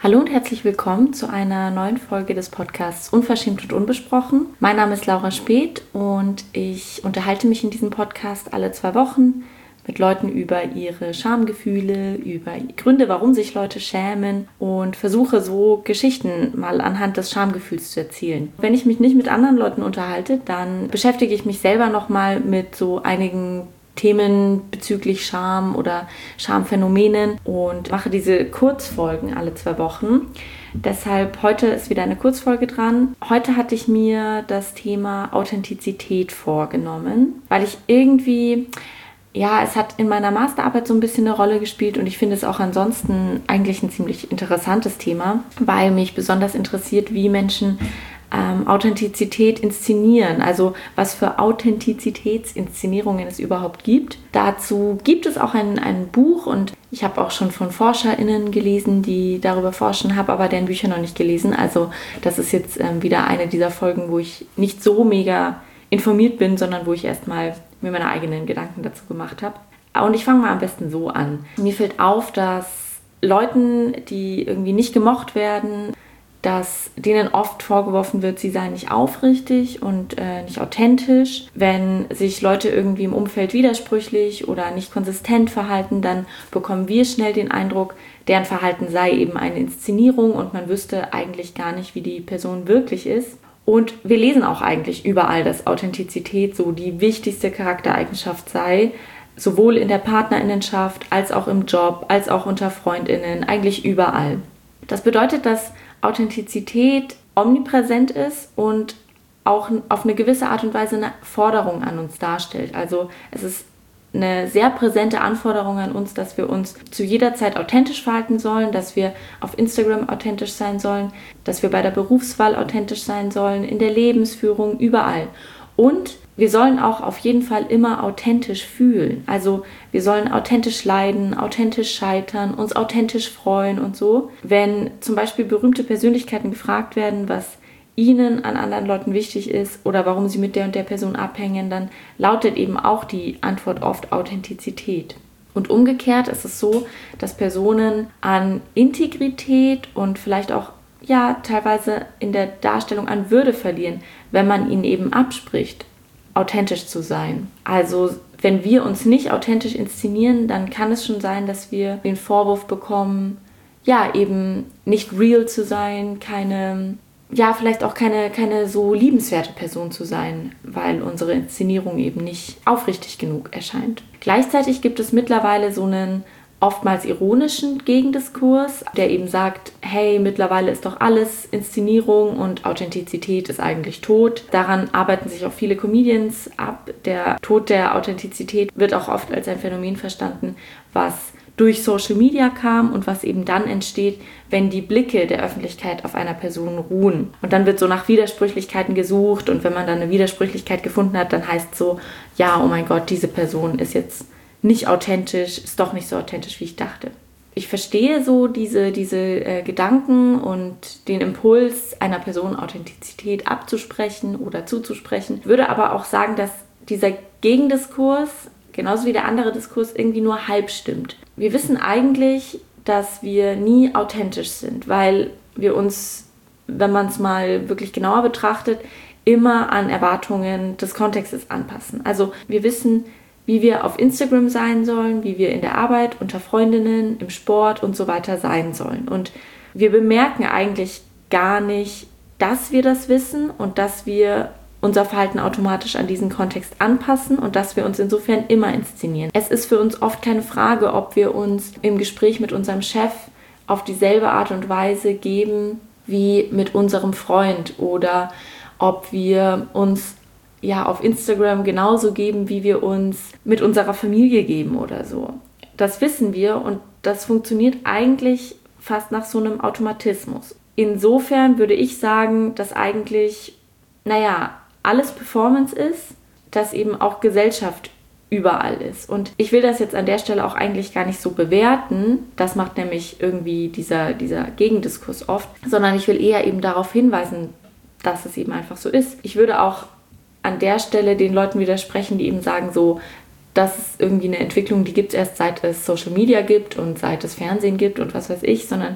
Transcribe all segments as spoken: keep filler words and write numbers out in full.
Hallo und herzlich willkommen zu einer neuen Folge des Podcasts Unverschämt und Unbesprochen. Mein Name ist Laura Speth und ich unterhalte mich in diesem Podcast alle zwei Wochen mit Leuten über ihre Schamgefühle, über Gründe, warum sich Leute schämen und versuche so Geschichten mal anhand des Schamgefühls zu erzählen. Wenn ich mich nicht mit anderen Leuten unterhalte, dann beschäftige ich mich selber nochmal mit so einigen Themen bezüglich Scham oder Schamphänomenen und mache diese Kurzfolgen alle zwei Wochen. Deshalb heute ist wieder eine Kurzfolge dran. Heute hatte ich mir das Thema Authentizität vorgenommen, weil ich irgendwie, ja, es hat in meiner Masterarbeit so ein bisschen eine Rolle gespielt und ich finde es auch ansonsten eigentlich ein ziemlich interessantes Thema, weil mich besonders interessiert, wie Menschen Ähm, Authentizität inszenieren, also was für Authentizitätsinszenierungen es überhaupt gibt. Dazu gibt es auch ein, ein Buch und ich habe auch schon von ForscherInnen gelesen, die darüber forschen, habe aber deren Bücher noch nicht gelesen. Also das ist jetzt ähm, wieder eine dieser Folgen, wo ich nicht so mega informiert bin, sondern wo ich erstmal mir meine eigenen Gedanken dazu gemacht habe. Und ich fange mal am besten so an. Mir fällt auf, dass Leuten, die irgendwie nicht gemocht werden, dass denen oft vorgeworfen wird, sie seien nicht aufrichtig und äh, nicht authentisch. Wenn sich Leute irgendwie im Umfeld widersprüchlich oder nicht konsistent verhalten, dann bekommen wir schnell den Eindruck, deren Verhalten sei eben eine Inszenierung und man wüsste eigentlich gar nicht, wie die Person wirklich ist. Und wir lesen auch eigentlich überall, dass Authentizität so die wichtigste Charaktereigenschaft sei, sowohl in der Partnerinnenschaft als auch im Job, als auch unter FreundInnen, eigentlich überall. Das bedeutet, dass Authentizität omnipräsent ist und auch auf eine gewisse Art und Weise eine Forderung an uns darstellt. Also es ist eine sehr präsente Anforderung an uns, dass wir uns zu jeder Zeit authentisch verhalten sollen, dass wir auf Instagram authentisch sein sollen, dass wir bei der Berufswahl authentisch sein sollen, in der Lebensführung, überall. Und wir sollen auch auf jeden Fall immer authentisch fühlen. Also wir sollen authentisch leiden, authentisch scheitern, uns authentisch freuen und so. Wenn zum Beispiel berühmte Persönlichkeiten gefragt werden, was ihnen an anderen Leuten wichtig ist oder warum sie mit der und der Person abhängen, dann lautet eben auch die Antwort oft Authentizität. Und umgekehrt ist es so, dass Personen an Integrität und vielleicht auch ja teilweise in der Darstellung an Würde verlieren, wenn man ihnen eben abspricht, authentisch zu sein. Also wenn wir uns nicht authentisch inszenieren, dann kann es schon sein, dass wir den Vorwurf bekommen, ja, eben nicht real zu sein, keine, ja, vielleicht auch keine, keine so liebenswerte Person zu sein, weil unsere Inszenierung eben nicht aufrichtig genug erscheint. Gleichzeitig gibt es mittlerweile so einen oftmals ironischen Gegendiskurs, der eben sagt, hey, mittlerweile ist doch alles Inszenierung und Authentizität ist eigentlich tot. Daran arbeiten sich auch viele Comedians ab. Der Tod der Authentizität wird auch oft als ein Phänomen verstanden, was durch Social Media kam und was eben dann entsteht, wenn die Blicke der Öffentlichkeit auf einer Person ruhen. Und dann wird so nach Widersprüchlichkeiten gesucht und wenn man dann eine Widersprüchlichkeit gefunden hat, dann heißt es so, ja, oh mein Gott, diese Person ist jetzt nicht authentisch, ist doch nicht so authentisch, wie ich dachte. Ich verstehe so diese, diese äh, Gedanken und den Impuls, einer Person Authentizität abzusprechen oder zuzusprechen, würde aber auch sagen, dass dieser Gegendiskurs, genauso wie der andere Diskurs, irgendwie nur halb stimmt. Wir wissen eigentlich, dass wir nie authentisch sind, weil wir uns, wenn man es mal wirklich genauer betrachtet, immer an Erwartungen des Kontextes anpassen. Also wir wissen, wie wir auf Instagram sein sollen, wie wir in der Arbeit, unter Freundinnen, im Sport und so weiter sein sollen. Und wir bemerken eigentlich gar nicht, dass wir das wissen und dass wir unser Verhalten automatisch an diesen Kontext anpassen und dass wir uns insofern immer inszenieren. Es ist für uns oft keine Frage, ob wir uns im Gespräch mit unserem Chef auf dieselbe Art und Weise geben wie mit unserem Freund oder ob wir uns ja auf Instagram genauso geben, wie wir uns mit unserer Familie geben oder so. Das wissen wir und das funktioniert eigentlich fast nach so einem Automatismus. Insofern würde ich sagen, dass eigentlich, naja, alles Performance ist, dass eben auch Gesellschaft überall ist. Und ich will das jetzt an der Stelle auch eigentlich gar nicht so bewerten, das macht nämlich irgendwie dieser, dieser Gegendiskurs oft, sondern ich will eher eben darauf hinweisen, dass es eben einfach so ist. Ich würde auch an der Stelle den Leuten widersprechen, die eben sagen so, das ist irgendwie eine Entwicklung, die gibt es erst seit es Social Media gibt und seit es Fernsehen gibt und was weiß ich, sondern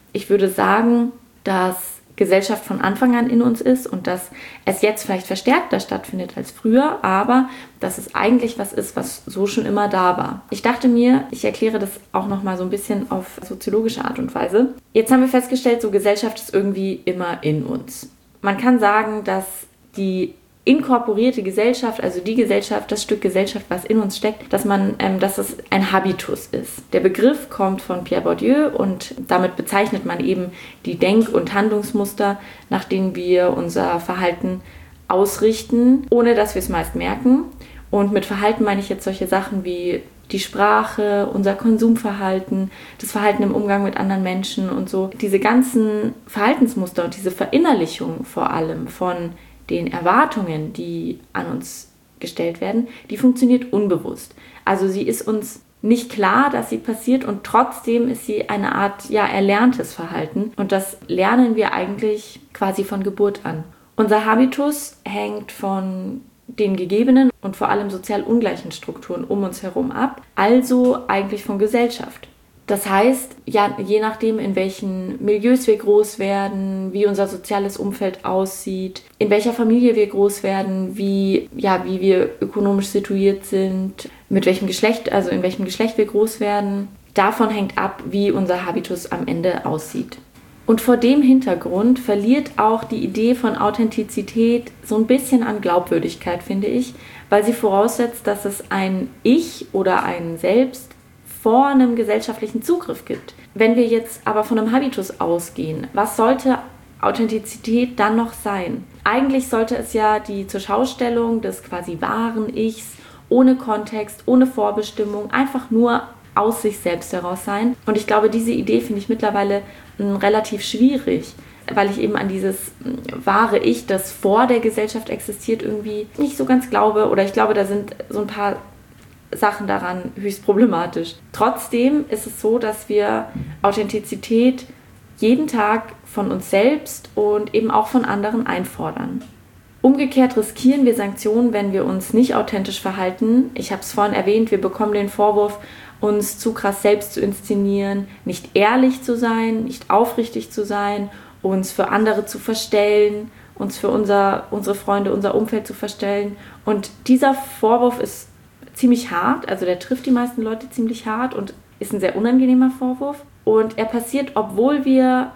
Ich würde sagen, dass Gesellschaft von Anfang an in uns ist und dass es jetzt vielleicht verstärkter stattfindet als früher, aber dass es eigentlich was ist, was so schon immer da war. Ich dachte mir, ich erkläre das auch nochmal so ein bisschen auf soziologische Art und Weise. Jetzt haben wir festgestellt, so Gesellschaft ist irgendwie immer in uns. Man kann sagen, dass die inkorporierte Gesellschaft, also die Gesellschaft, das Stück Gesellschaft, was in uns steckt, dass man, ähm, dass es ein Habitus ist. Der Begriff kommt von Pierre Bourdieu und damit bezeichnet man eben die Denk- und Handlungsmuster, nach denen wir unser Verhalten ausrichten, ohne dass wir es meist merken. Und mit Verhalten meine ich jetzt solche Sachen wie die Sprache, unser Konsumverhalten, das Verhalten im Umgang mit anderen Menschen und so. Diese ganzen Verhaltensmuster und diese Verinnerlichung vor allem von den Erwartungen, die an uns gestellt werden, die funktioniert unbewusst. Also sie ist uns nicht klar, dass sie passiert und trotzdem ist sie eine Art, ja, erlerntes Verhalten und das lernen wir eigentlich quasi von Geburt an. Unser Habitus hängt von den gegebenen und vor allem sozial ungleichen Strukturen um uns herum ab, also eigentlich von Gesellschaft. Das heißt, ja, je nachdem, in welchen Milieus wir groß werden, wie unser soziales Umfeld aussieht, in welcher Familie wir groß werden, wie, ja, wie wir ökonomisch situiert sind, mit welchem Geschlecht, also in welchem Geschlecht wir groß werden, davon hängt ab, wie unser Habitus am Ende aussieht. Und vor dem Hintergrund verliert auch die Idee von Authentizität so ein bisschen an Glaubwürdigkeit, finde ich, weil sie voraussetzt, dass es ein Ich oder ein Selbst vor einem gesellschaftlichen Zugriff gibt. Wenn wir jetzt aber von einem Habitus ausgehen, was sollte Authentizität dann noch sein? Eigentlich sollte es ja die Zurschaustellung des quasi wahren Ichs, ohne Kontext, ohne Vorbestimmung, einfach nur aus sich selbst heraus sein. Und ich glaube, diese Idee finde ich mittlerweile mh, relativ schwierig, weil ich eben an dieses mh, wahre Ich, das vor der Gesellschaft existiert, irgendwie nicht so ganz glaube. Oder ich glaube, da sind so ein paar Sachen daran höchst problematisch. Trotzdem ist es so, dass wir Authentizität jeden Tag von uns selbst und eben auch von anderen einfordern. Umgekehrt riskieren wir Sanktionen, wenn wir uns nicht authentisch verhalten. Ich habe es vorhin erwähnt, wir bekommen den Vorwurf, uns zu krass selbst zu inszenieren, nicht ehrlich zu sein, nicht aufrichtig zu sein, uns für andere zu verstellen, uns für unser, unsere Freunde, unser Umfeld zu verstellen. Und dieser Vorwurf ist ziemlich hart, also der trifft die meisten Leute ziemlich hart und ist ein sehr unangenehmer Vorwurf. Und er passiert, obwohl wir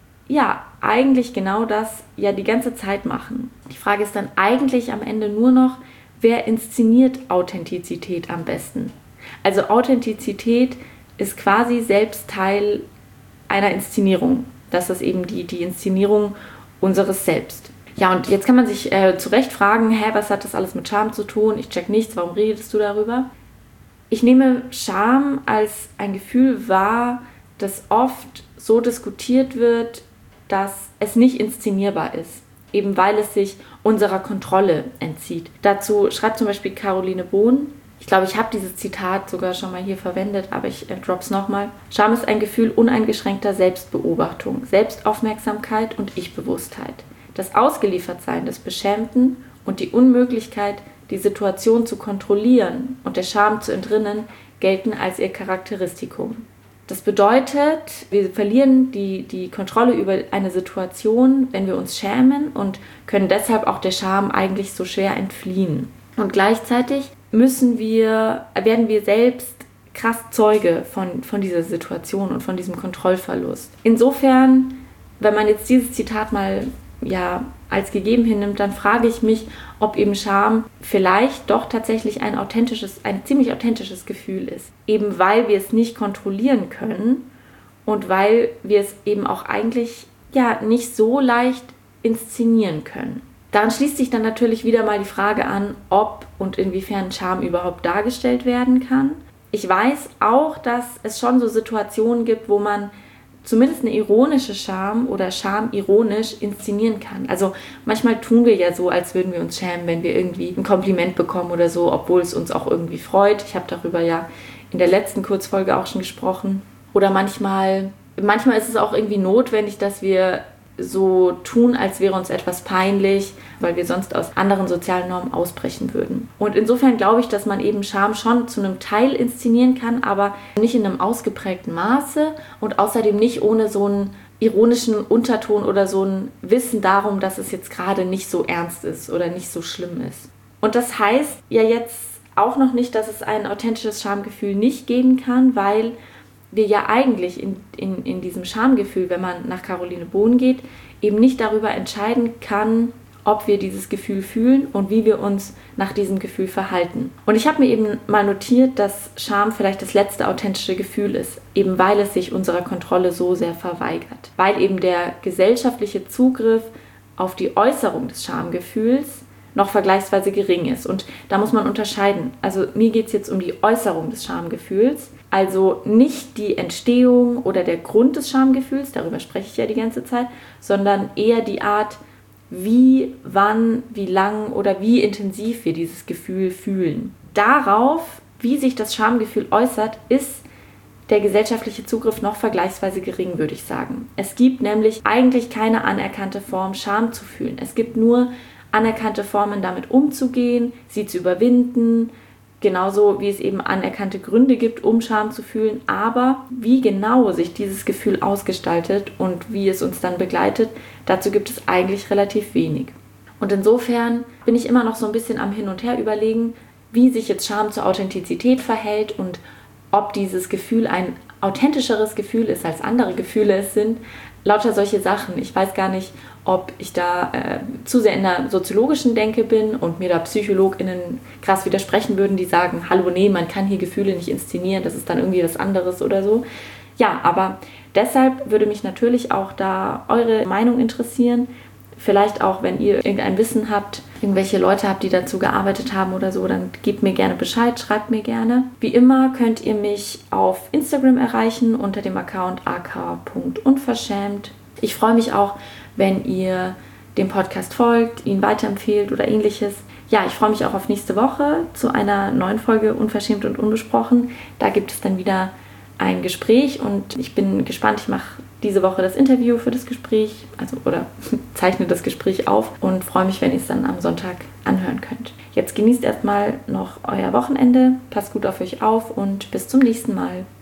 ja eigentlich genau das ja die ganze Zeit machen. Die Frage ist dann eigentlich am Ende nur noch, wer inszeniert Authentizität am besten? Also Authentizität ist quasi selbst Teil einer Inszenierung. Das ist eben die, die Inszenierung unseres Selbst. Ja, und jetzt kann man sich äh, zu Recht fragen, hä, was hat das alles mit Scham zu tun? Ich check nichts, warum redest du darüber? Ich nehme Scham als ein Gefühl wahr, das oft so diskutiert wird, dass es nicht inszenierbar ist, eben weil es sich unserer Kontrolle entzieht. Dazu schreibt zum Beispiel Caroline Bohn, ich glaube, ich habe dieses Zitat sogar schon mal hier verwendet, aber ich äh, drop's nochmal. Scham ist ein Gefühl uneingeschränkter Selbstbeobachtung, Selbstaufmerksamkeit und Ich-Bewusstheit. Das Ausgeliefertsein des Beschämten und die Unmöglichkeit, die Situation zu kontrollieren und der Scham zu entrinnen, gelten als ihr Charakteristikum. Das bedeutet, wir verlieren die, die Kontrolle über eine Situation, wenn wir uns schämen und können deshalb auch der Scham eigentlich so schwer entfliehen. Und gleichzeitig müssen wir, werden wir selbst krass Zeuge von, von dieser Situation und von diesem Kontrollverlust. Insofern, wenn man jetzt dieses Zitat mal ja, als gegeben hinnimmt, dann frage ich mich, ob eben Scham vielleicht doch tatsächlich ein authentisches, ein ziemlich authentisches Gefühl ist. Eben weil wir es nicht kontrollieren können und weil wir es eben auch eigentlich ja nicht so leicht inszenieren können. Daran schließt sich dann natürlich wieder mal die Frage an, ob und inwiefern Scham überhaupt dargestellt werden kann. Ich weiß auch, dass es schon so Situationen gibt, wo man zumindest eine ironische Scham oder Scham ironisch inszenieren kann. Also manchmal tun wir ja so, als würden wir uns schämen, wenn wir irgendwie ein Kompliment bekommen oder so, obwohl es uns auch irgendwie freut. Ich habe darüber ja in der letzten Kurzfolge auch schon gesprochen. Oder manchmal, manchmal ist es auch irgendwie notwendig, dass wir so tun, als wäre uns etwas peinlich, weil wir sonst aus anderen sozialen Normen ausbrechen würden. Und insofern glaube ich, dass man eben Scham schon zu einem Teil inszenieren kann, aber nicht in einem ausgeprägten Maße und außerdem nicht ohne so einen ironischen Unterton oder so ein Wissen darum, dass es jetzt gerade nicht so ernst ist oder nicht so schlimm ist. Und das heißt ja jetzt auch noch nicht, dass es ein authentisches Schamgefühl nicht geben kann, weil wir ja eigentlich in, in, in diesem Schamgefühl, wenn man nach Caroline Bohn geht, eben nicht darüber entscheiden kann, ob wir dieses Gefühl fühlen und wie wir uns nach diesem Gefühl verhalten. Und ich habe mir eben mal notiert, dass Scham vielleicht das letzte authentische Gefühl ist, eben weil es sich unserer Kontrolle so sehr verweigert. Weil eben der gesellschaftliche Zugriff auf die Äußerung des Schamgefühls noch vergleichsweise gering ist. Und da muss man unterscheiden. Also mir geht es jetzt um die Äußerung des Schamgefühls, also nicht die Entstehung oder der Grund des Schamgefühls, darüber spreche ich ja die ganze Zeit, sondern eher die Art, wie, wann, wie lang oder wie intensiv wir dieses Gefühl fühlen. Darauf, wie sich das Schamgefühl äußert, ist der gesellschaftliche Zugriff noch vergleichsweise gering, würde ich sagen. Es gibt nämlich eigentlich keine anerkannte Form, Scham zu fühlen. Es gibt nur anerkannte Formen, damit umzugehen, sie zu überwinden, genauso wie es eben anerkannte Gründe gibt, um Scham zu fühlen. Aber wie genau sich dieses Gefühl ausgestaltet und wie es uns dann begleitet, dazu gibt es eigentlich relativ wenig. Und insofern bin ich immer noch so ein bisschen am Hin und Her überlegen, wie sich jetzt Scham zur Authentizität verhält und ob dieses Gefühl ein authentischeres Gefühl ist, als andere Gefühle es sind. Lauter solche Sachen. Ich weiß gar nicht, ob ich da äh, zu sehr in der soziologischen Denke bin und mir da PsychologInnen krass widersprechen würden, die sagen, hallo, nee, man kann hier Gefühle nicht inszenieren, das ist dann irgendwie was anderes oder so. Ja, aber deshalb würde mich natürlich auch da eure Meinung interessieren. Vielleicht auch, wenn ihr irgendein Wissen habt, irgendwelche Leute habt, die dazu gearbeitet haben oder so, dann gebt mir gerne Bescheid, schreibt mir gerne. Wie immer könnt ihr mich auf Instagram erreichen unter dem Account a k punkt unverschämt. Ich freue mich auch, wenn ihr dem Podcast folgt, ihn weiterempfehlt oder ähnliches. Ja, ich freue mich auch auf nächste Woche zu einer neuen Folge Unverschämt und Unbesprochen. Da gibt es dann wieder ein Gespräch und ich bin gespannt. Ich mache diese Woche das Interview für das Gespräch, also oder zeichne das Gespräch auf und freue mich, wenn ihr es dann am Sonntag anhören könnt. Jetzt genießt erstmal noch euer Wochenende, passt gut auf euch auf und bis zum nächsten Mal.